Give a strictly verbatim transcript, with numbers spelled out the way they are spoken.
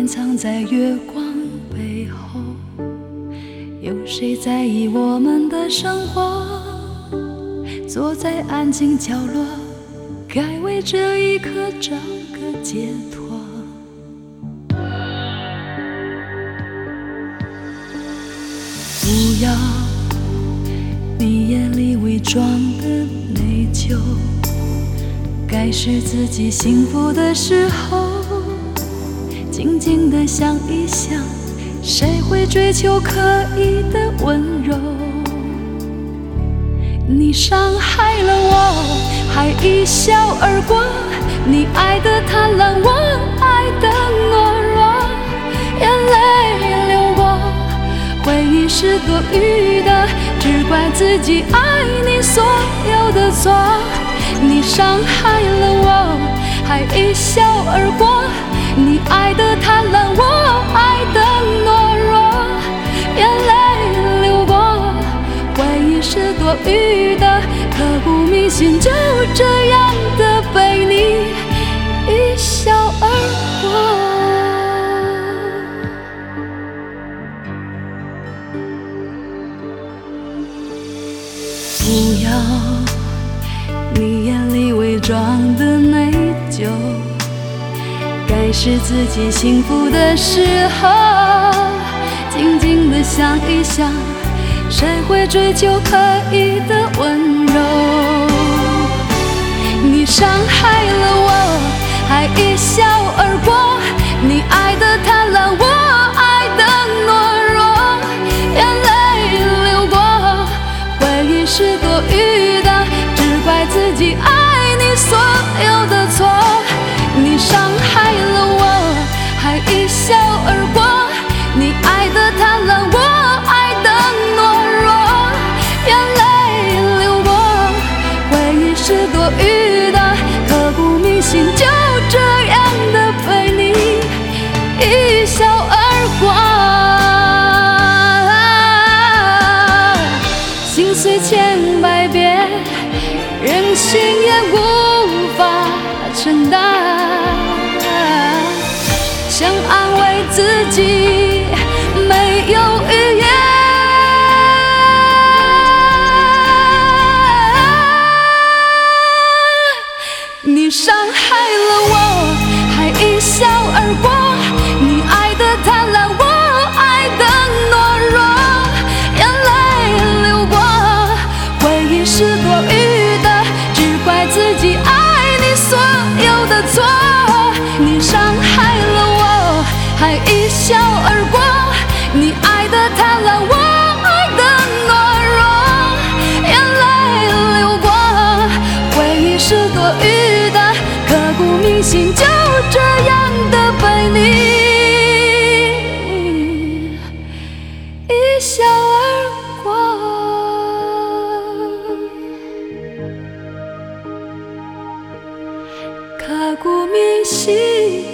藏在月光背后，有谁在意我们的生活？坐在安静角落，该为这一刻找个解脱。不要你眼里伪装的内疚，该是自己幸福的时候，静静地想一想，谁会追求刻意的温柔？你伤害了我，还一笑而过，你爱的贪婪，我爱的懦弱，眼泪流过，回忆是多余的，只怪自己爱你所有的错。你伤害了我，还一笑而过，你爱的贪婪，我爱的懦弱，眼泪流过，回忆是多余的，刻骨铭心，就这样的被你一笑而过。不要你眼里伪装的内疚，该是自己幸福的时候，静静地想一想，谁会追求刻意的温柔？你伤害了我，还一笑而过，你爱的贪婪，我爱的懦弱，眼泪流过，回忆是多余的，只怪自己爱你所有的错。你伤害了我，还一笑而过，你爱的贪婪，我爱的懦弱，眼泪流过，回忆是多余的，刻骨铭心，就这样的被你一笑而过。心碎千百遍，任性也无法承担，想安慰自己没有语言。你伤害了我，还一笑而过，你爱的贪婪，我爱的懦弱，眼泪流过，回忆是多余的，只怪自己爱你所有的错。你伤害了我，还一笑而过，你爱的贪婪，我爱的懦弱，眼泪流过，回忆是多余的，刻骨铭心，就这样的被你一笑而过。刻骨铭心，